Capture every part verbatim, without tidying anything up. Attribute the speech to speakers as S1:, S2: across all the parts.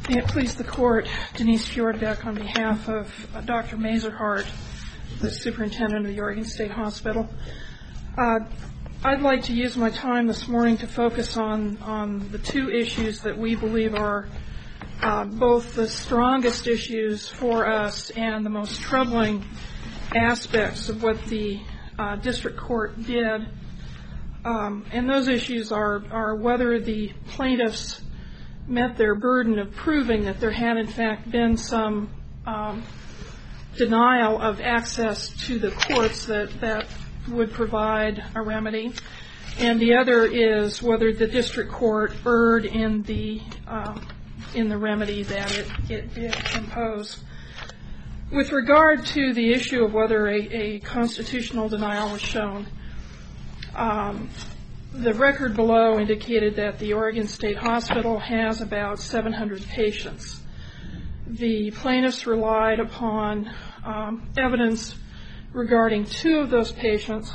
S1: May it please the Court, Denise Fjordbeck on behalf of uh, Doctor Mazerhart, the Superintendent of the Oregon State Hospital. Uh, I'd like to use my time this morning to focus on, on the two issues that we believe are uh, both the strongest issues for us and the most troubling aspects of what the uh, district court did. Um, and those issues are, are whether the plaintiffs met their burden of proving that there had in fact been some um, denial of access to the courts that, that would provide a remedy. And the other is whether the district court erred in the uh, in the remedy that it, it did impose. With regard to the issue of whether a, a constitutional denial was shown, um, the record below indicated that the Oregon State Hospital has about seven hundred patients. The plaintiffs relied upon um, evidence regarding two of those patients,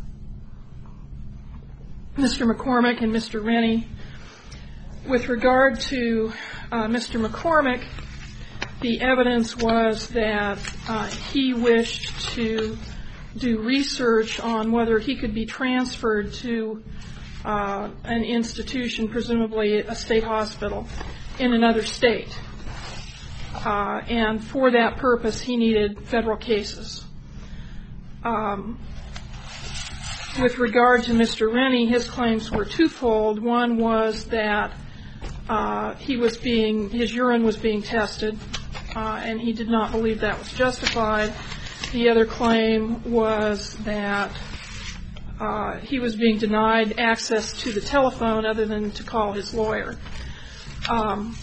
S1: Mister McCormick and Mister Rennie. With regard to uh, Mister McCormick, the evidence was that uh, he wished to do research on whether he could be transferred to uh, an institution, presumably a state hospital, in another state. Uh, and for that purpose, he needed federal cases. Um, with regard to Mister Rennie, his claims were twofold. One was that uh, he was being, his urine was being tested, uh, and he did not believe that was justified. The other claim was that uh, he was being denied access to the telephone other than to call his lawyer. Um,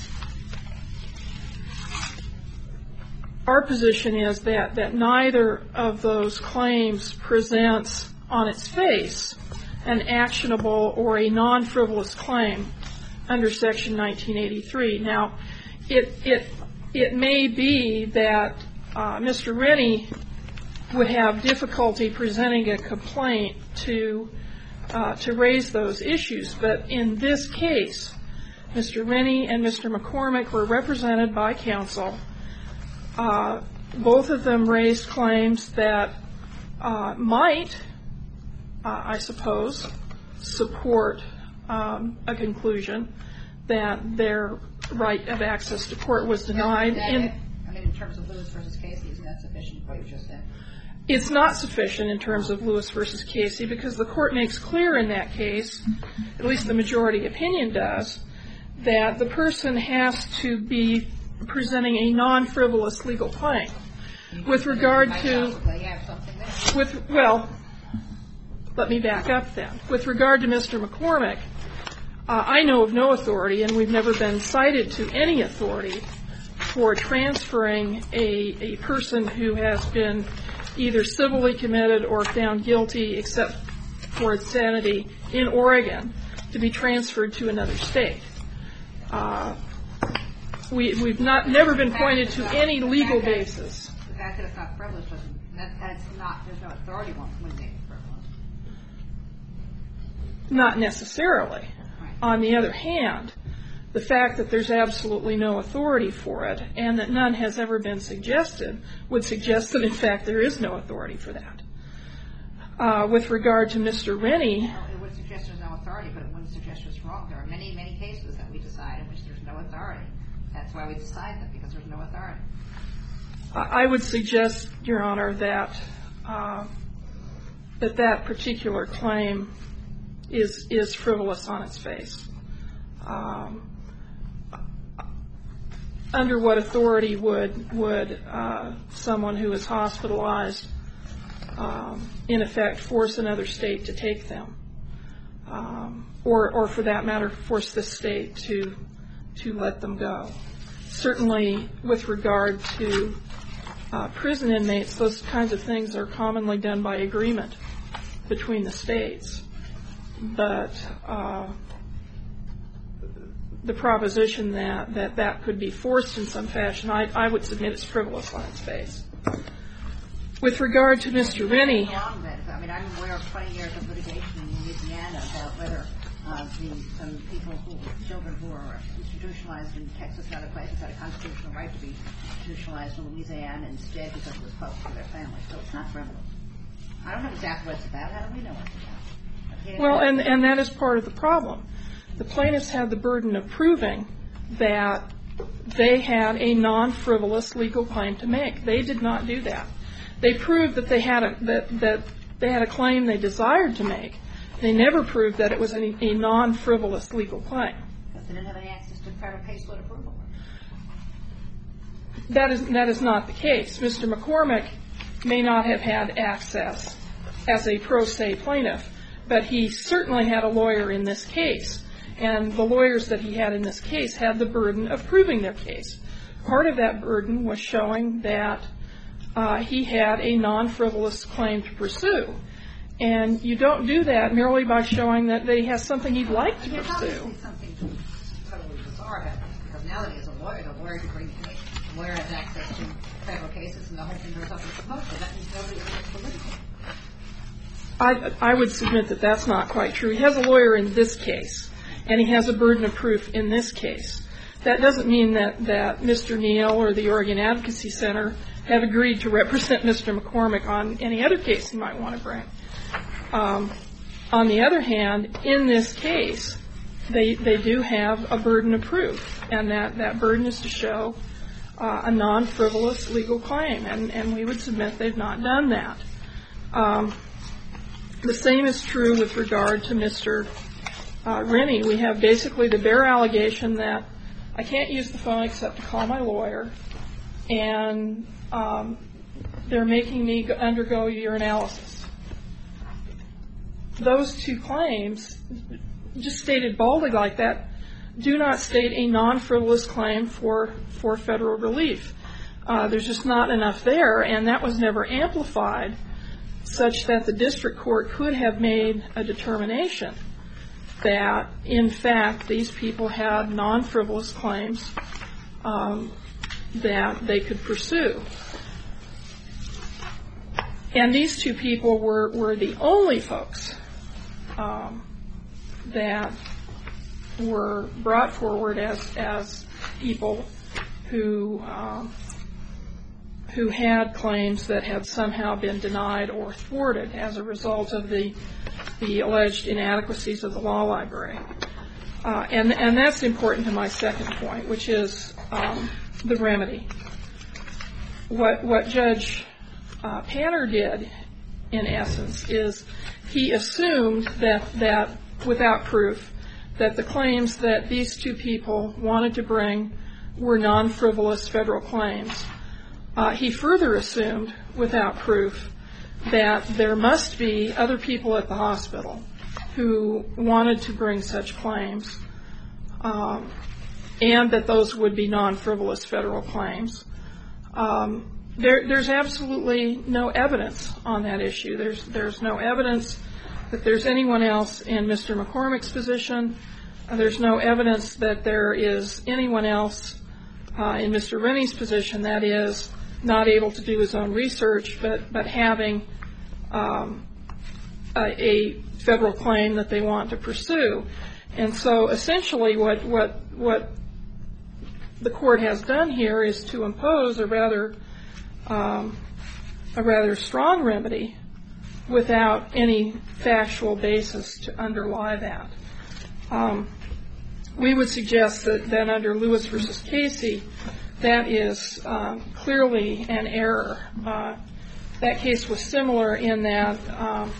S1: our position is that, that neither of those claims presents on its face an actionable or a non-frivolous claim under Section nineteen eighty-three. Now, it it it may be that uh, Mister Rennie would have difficulty presenting a complaint to uh, to raise those issues, but in this case, Mister Rennie and Mister McCormick were represented by counsel. Uh, both of them raised claims that uh, might, uh, I suppose, support um, a conclusion that their right of access to court was denied.
S2: That,
S1: in,
S2: I mean, in terms of Lewis versus Casey, isn't that sufficient for what you just said?
S1: It's not sufficient in terms of Lewis versus Casey because the court makes clear in that case, at least the majority opinion does, that the person has to be presenting a non-frivolous legal claim. With regard to, with well, let me back up then. With regard to Mister McCormick, uh, I know of no authority, and we've never been cited to any authority for transferring a, a person who has been either civilly committed or found guilty, except for insanity, in Oregon, to be transferred to another state. Uh, we, we've not never been pointed to any legal basis.
S2: The fact that it's not frivolous doesn't, that, that's not, there's no authority when it's frivolous.
S1: Not necessarily.
S2: Right.
S1: On the other hand, the fact that there's absolutely no authority for it and that none has ever been suggested would suggest that, in fact, there is no authority for that. Uh, with regard to Mister Rennie...
S2: Well, it would suggest there's no authority, but it wouldn't suggest it's wrong. There are many, many cases that we decide in which there's no authority. That's why we decide them, because there's no authority.
S1: I would suggest, Your Honor, that uh, that that particular claim is is frivolous on its face. Um, under what authority would would uh, someone who is hospitalized, um, in effect, force another state to take them, um, or or for that matter, force this state to to let them go? Certainly, with regard to uh, prison inmates, those kinds of things are commonly done by agreement between the states. But uh, the proposition that, that that could be forced in some fashion, I, I would submit it's frivolous on its face. With regard to Mister Rennie...
S2: I mean, I'm aware of twenty years of litigation in Louisiana about whether uh, the, some people who, children who are institutionalized in Texas and other places had a constitutional right to be institutionalized in Louisiana instead because it was close to their family. So it's not frivolous. I don't know exactly what it's about. How do we know what it's about?
S1: Well, and, and that is part of the problem. The plaintiffs had the burden of proving that they had a non-frivolous legal claim to make. They did not do that. They proved that they had a, that, that they had a claim they desired to make. They never proved that it was a, a non-frivolous legal claim.
S2: Because they didn't have any access to federal caseload approval.
S1: That is, that is not the case. Mister McCormick may not have had access as a pro se plaintiff, but he certainly had a lawyer in this case. And the lawyers that he had in this case had the burden of proving their case. Part of that burden was showing that uh, he had a non-frivolous claim to pursue. And you don't do that merely by showing that he has something he'd like to
S2: There's
S1: pursue.
S2: obviously something totally bizarre about this, because now that he is a lawyer, the lawyer can bring the case, the lawyer has access to federal cases, and the whole thing goes up in promotion. That means nobody is political.
S1: I, I would submit that that's not quite true. He has a lawyer in this case, and he has a burden of proof in this case. That doesn't mean that, that Mister Neal or the Oregon Advocacy Center have agreed to represent Mister McCormick on any other case he might want to bring. Um, on the other hand, in this case, they they do have a burden of proof, and that, that burden is to show uh, a non-frivolous legal claim, and, and we would submit they've not done that. Um, the same is true with regard to Mister Uh, Rennie. We have basically the bare allegation that I can't use the phone except to call my lawyer, and um, they're making me go, undergo urinalysis. Those two claims, just stated baldly like that, do not state a non-frivolous claim for, for federal relief. Uh, there's just not enough there, and that was never amplified such that the district court could have made a determination that, in fact, these people had non-frivolous claims um, that they could pursue. And these two people were, were the only folks um, that were brought forward as, as people who um, who had claims that had somehow been denied or thwarted as a result of the the alleged inadequacies of the law library. Uh, and, and that's important to my second point, which is um, the remedy. What, what Judge uh, Panner did, in essence, is he assumed that, that, without proof, that the claims that these two people wanted to bring were non-frivolous federal claims. Uh, he further assumed, without proof, that there must be other people at the hospital who wanted to bring such claims, um, and that those would be non-frivolous federal claims. Um, there, there's absolutely no evidence on that issue. There's, there's no evidence that there's anyone else in Mister McCormick's position. Uh, there's no evidence that there is anyone else uh, in Mister Rennie's position, that is, not able to do his own research, but, but having um, a, a federal claim that they want to pursue. And so essentially what, what, what the court has done here is to impose a rather, um, a rather strong remedy without any factual basis to underlie that. Um, we would suggest that, that under Lewis versus Casey, that is um, clearly an error. Uh, that case was similar in that, um,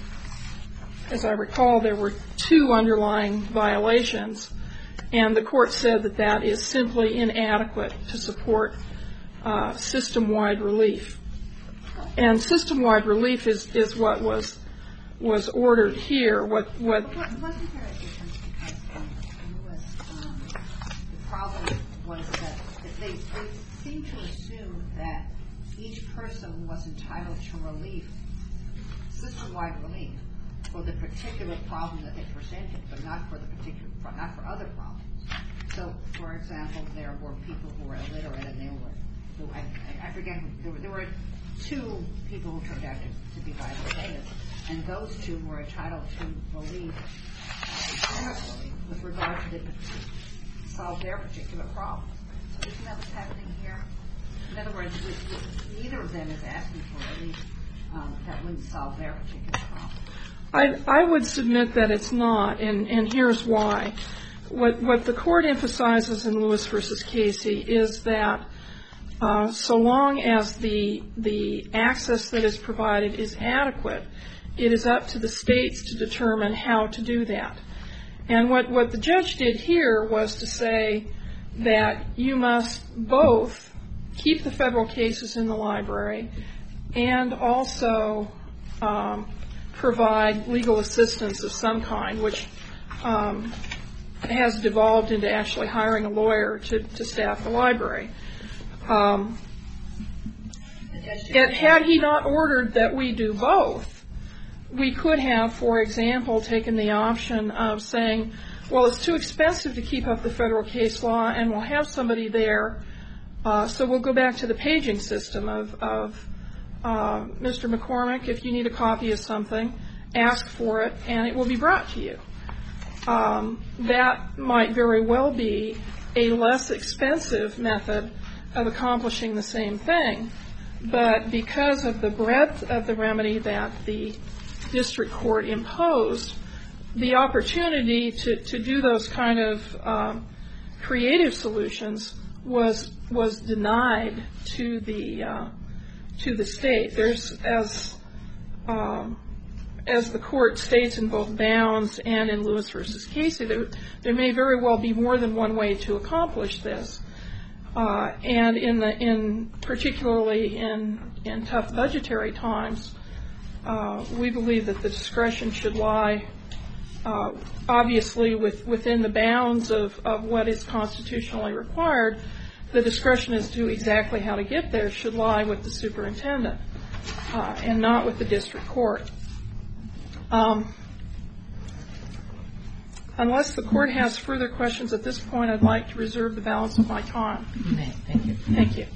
S1: as I recall, there were two underlying violations, and the court said that that is simply inadequate to support uh, system-wide relief. And system-wide relief is, is what was was ordered here. What what?
S2: Wasn't there a difference because in Lewis, um, the problem was that they, they seemed to assume that each person was entitled to relief, system-wide relief, for the particular problem that they presented, but not for the particular, not for other problems. So, for example, there were people who were illiterate, and they were, who, I, I forget, there were, there were two people who turned out to, to be violent, and those two were entitled to relief uniformly with regard to the, solve their particular problem. So isn't that what's happening here? In other words, neither of them is asking for relief um, that wouldn't solve their particular problem.
S1: I, I would submit that it's not, and, and here's why. What, what the court emphasizes in Lewis versus Casey is that uh, so long as the, the access that is provided is adequate, it is up to the states to determine how to do that. And what, what the judge did here was to say that you must both keep the federal cases in the library and also um, provide legal assistance of some kind, which um, has devolved into actually hiring a lawyer to, to staff the library. Um, it, had he not ordered that we do both, we could have, for example, taken the option of saying, well, it's too expensive to keep up the federal case law, and we'll have somebody there, uh, so we'll go back to the paging system of, of uh, Mister McCormick, if you need a copy of something, ask for it, and it will be brought to you. Um, that might very well be a less expensive method of accomplishing the same thing, but because of the breadth of the remedy that the district court imposed, the opportunity to, to do those kind of um, creative solutions was was denied to the uh, to the state. There's as um, as the court states in both Bounds and in Lewis versus Casey, there, there may very well be more than one way to accomplish this. Uh, and in the in particularly in in tough budgetary times, uh, we believe that the discretion should lie uh, obviously with, within the bounds of, of what is constitutionally required. The discretion as to exactly how to get there should lie with the superintendent uh, and not with the district court. Um, unless the court has further questions at this point, I'd like to reserve the balance of my time.
S3: Thank you.
S1: Thank you.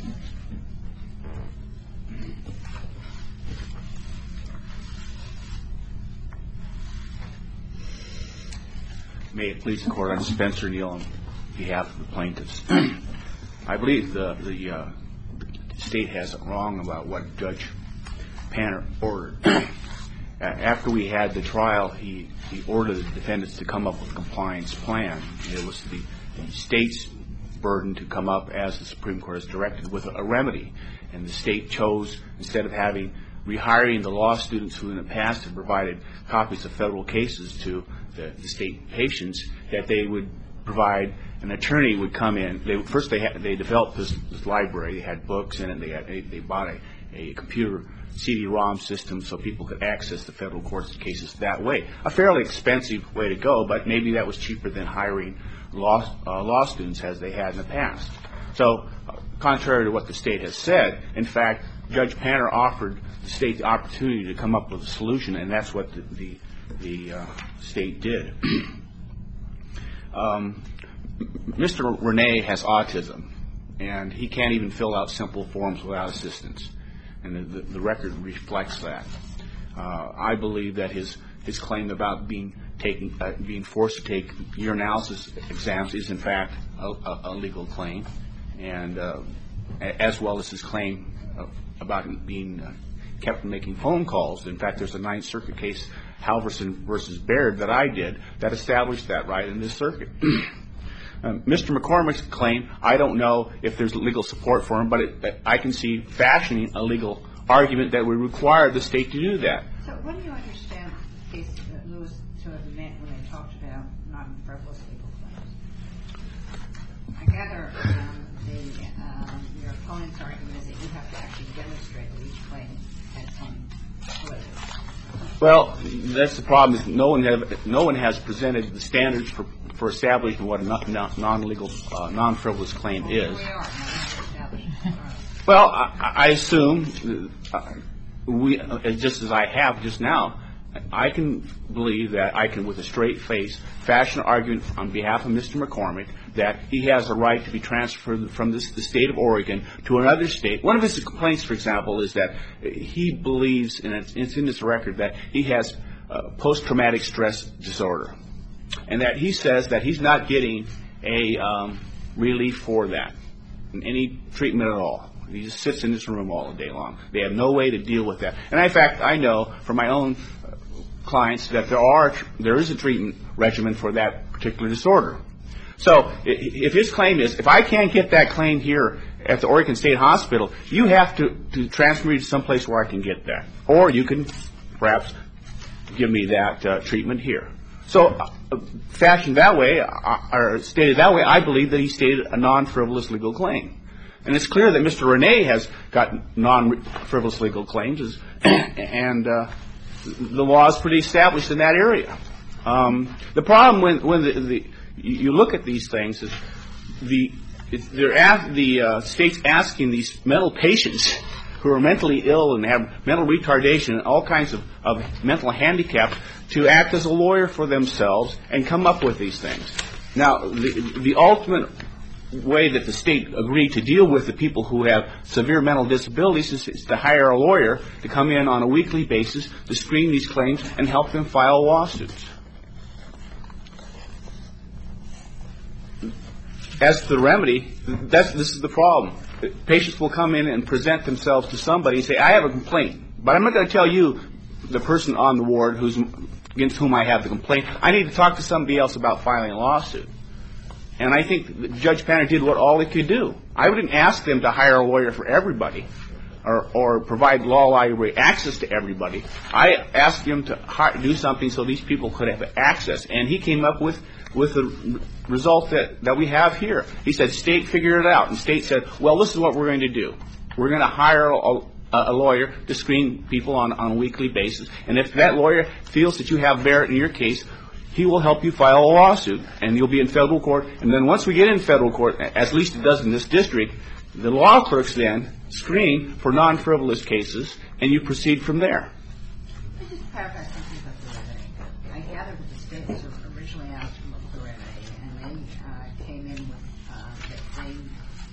S4: May it please the court, I'm Spencer Neal on behalf of the plaintiffs. I believe the, the uh, state has it wrong about what Judge Panner ordered. After we had the trial, he, he ordered the defendants to come up with a compliance plan. It was the, the state's burden to come up, as the Supreme Court has directed, with a, a remedy. And the state chose, instead of having rehiring the law students who in the past had provided copies of federal cases to the, the state patients, that they would provide an attorney would come in. They, first, they had, they developed this, this library. They had books in it. They had, they, they bought a, a computer C D ROM system so people could access the federal courts cases that way. A fairly expensive way to go, but maybe that was cheaper than hiring law uh, law students as they had in the past. So, uh, contrary to what the state has said, in fact, Judge Panner offered the state the opportunity to come up with a solution, and that's what the the, the uh, state did. um, Mister Renee has autism, and he can't even fill out simple forms without assistance, and the, the, the record reflects that. Uh, I believe that his his claim about being taking uh, being forced to take urinalysis exams is in fact a, a, a legal claim, and uh, as well as his claim of, about being uh, kept from making phone calls. In fact, there's a Ninth Circuit case, Halverson versus Baird, that I did that established that right in this circuit. Um, Mister McCormick's claim, I don't know if there's legal support for him, but it, I can see fashioning a legal argument that would require the state to do that.
S2: So what do you understand the case that Lewis to have meant when they talked about non-frivolous legal claims? I gather um, the, um, your opponent's argument is that you have to actually demonstrate that each claim had some validity.
S4: Well, that's the problem. Is no one have no one has presented the standards for for establishing what a non, non-legal, uh, non-frivolous claim is.
S2: We are.
S4: Well, I, I assume uh, we, uh, just as I have just now, I can believe that I can, with a straight face, fashion an argument on behalf of Mister McCormick that he has a right to be transferred from this, the state of Oregon to another state. One of his complaints, for example, is that he believes, and it's, it's in his record, that he has uh, post-traumatic stress disorder. and that he says that he's not getting a um, relief for that, any treatment at all. He just sits in this room all day long. They have no way to deal with that. And in fact, I know from my own clients that there are there is a treatment regimen for that particular disorder. So if his claim is, if I can't get that claim here at the Oregon State Hospital, you have to, to transfer me to someplace where I can get that. Or you can perhaps give me that uh, treatment here. So uh, fashioned that way, uh, or stated that way, I believe that he stated a non-frivolous legal claim. And it's clear that Mister Rene has got non-frivolous legal claims, and uh, the law is pretty established in that area. Um, the problem when, when the, the, you look at these things is the they're at, the uh, state's asking these mental patients who are mentally ill and have mental retardation and all kinds of, of mental handicaps to act as a lawyer for themselves and come up with these things. Now, the, the ultimate way that the state agreed to deal with the people who have severe mental disabilities is, is to hire a lawyer to come in on a weekly basis to screen these claims and help them file lawsuits. As to the remedy, that's, this is the problem. Patients will come in and present themselves to somebody and say, I have a complaint, but I'm not going to tell you, the person on the ward who's against whom I have the complaint. I need to talk to somebody else about filing a lawsuit. And I think Judge Panner did what all he could do. I wouldn't ask them to hire a lawyer for everybody or, or provide law library access to everybody. I asked him to hire, do something so these people could have access. And he came up with, with the result that, that we have here. He said, state, figure it out. And state said, well, this is what we're going to do. We're going to hire a, a lawyer to screen people on, on a weekly basis. And if that lawyer feels that you have merit in your case, he will help you file a lawsuit, and you'll be in federal court. And then once we get in federal court, at least it does in this district, the law clerks then screen for non-frivolous cases, and you proceed from there.
S2: Let me just clarify something about the remedy. I gather that the state was originally asked for the remedy, and they uh, came in with uh, that they,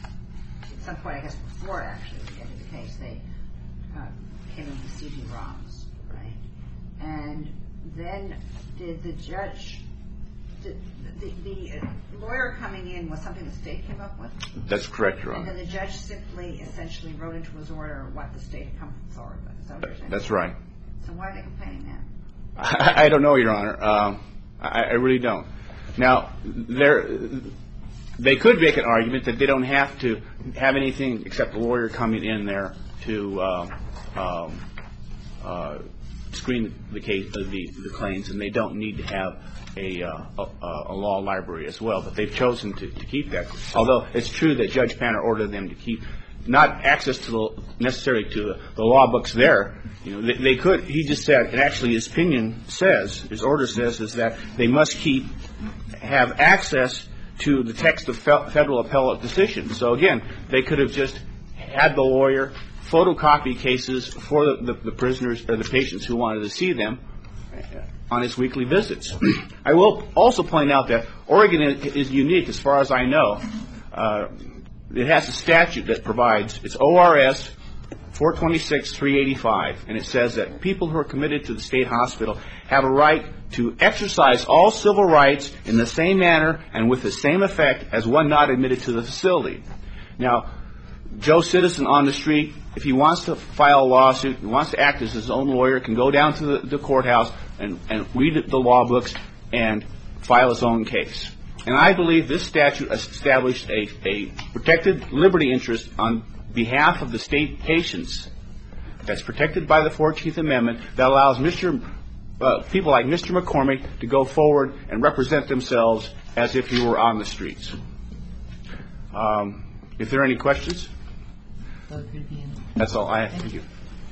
S2: at some point, I guess before actually the end of the case, they uh, came in with C D ROMs, right? And then did the judge, did the, the lawyer coming in was something the state came up with?
S4: That's correct, Your Honor.
S2: And then the judge simply essentially wrote into his order what the state had come forward with. Is that what you're saying?
S4: That's right.
S2: So why are they complaining now?
S4: I, I don't know, Your Honor. Um, I, I really don't. Now, there, they could make an argument that they don't have to have anything except a lawyer coming in there to uh, um, uh, screen the case, uh, the, the claims, and they don't need to have a, uh, a, a law library as well. But they've chosen to, to keep that. Although it's true that Judge Panner ordered them to keep not access to the necessarily to the, the law books there. You know, they, they could. He just said, and actually his opinion says, his order says, is that they must keep have access to the text of fe- federal appellate decisions. So again, they could have just had the lawyer photocopy cases for the, the, the prisoners or the patients who wanted to see them on his weekly visits. I will also point out that Oregon is, is unique as far as I know. Uh, it has a statute that provides, it's O R S four twenty-six three eighty-five, and it says that people who are committed to the state hospital have a right to exercise all civil rights in the same manner and with the same effect as one not admitted to the facility. Now, Joe Citizen on the street, if he wants to file a lawsuit, he wants to act as his own lawyer, can go down to the, the courthouse and, and read the law books and file his own case. And I believe this statute established a, a protected liberty interest on behalf of the state patients that's protected by the fourteenth Amendment that allows Mister Uh, people like Mister McCormick to go forward and represent themselves as if he were on the streets. Um, if there are any questions? That's all I have. Thank you.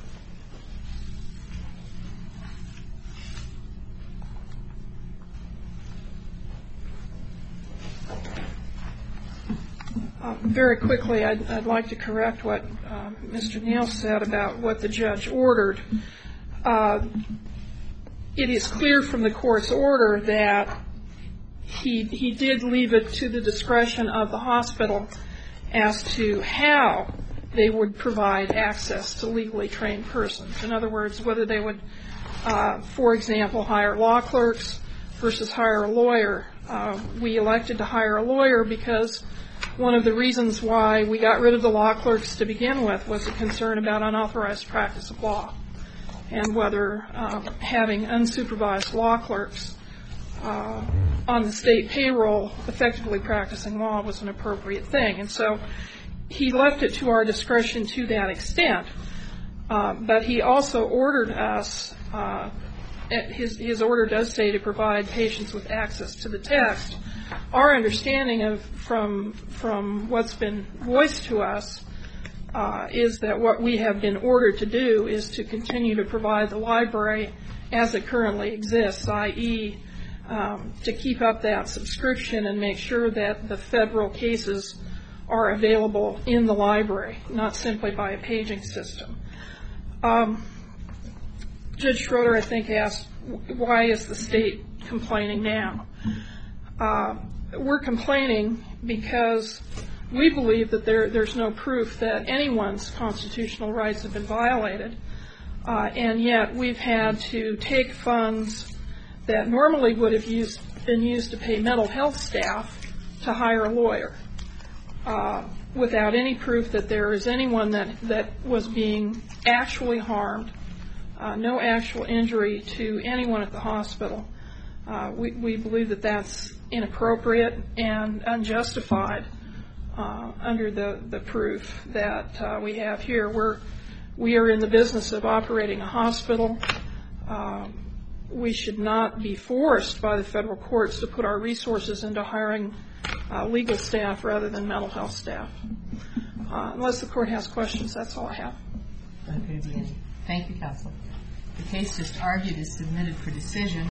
S1: Uh, very quickly, I'd, I'd like to correct what uh, Mister Neal said about what the judge ordered. Uh, it is clear from the court's order that he he did leave it to the discretion of the hospital as to how they would provide access to legally trained persons. In other words, whether they would, uh, for example, hire law clerks versus hire a lawyer. Uh, we elected to hire a lawyer because one of the reasons why we got rid of the law clerks to begin with was a concern about unauthorized practice of law and whether uh, having unsupervised law clerks uh, on the state payroll effectively practicing law was an appropriate thing. And so he left it to our discretion to that extent. Uh, but he also ordered us, uh, his, his order does say to provide patients with access to the text. Our understanding of from from what's been voiced to us uh, is that what we have been ordered to do is to continue to provide the library as it currently exists, that is, um, to keep up that subscription and make sure that the federal cases are available in the library, not simply by a paging system. Um, Judge Schroeder, I think, asked, why is the state complaining now? Uh, we're complaining because we believe that there, there's no proof that anyone's constitutional rights have been violated, uh, and yet we've had to take funds that normally would have used, been used to pay mental health staff to hire a lawyer uh, without any proof that there is anyone that, that was being actually harmed, uh, no actual injury to anyone at the hospital. Uh, we, we believe that that's inappropriate and unjustified uh, under the, the proof that uh, we have here. We're, we are in the business of operating a hospital. Uh, we should not be forced by the federal courts to put our resources into hiring uh, legal staff rather than mental health staff. Uh, unless the court has questions, that's all I have.
S3: Thank you, counsel. The case just argued is submitted for decision.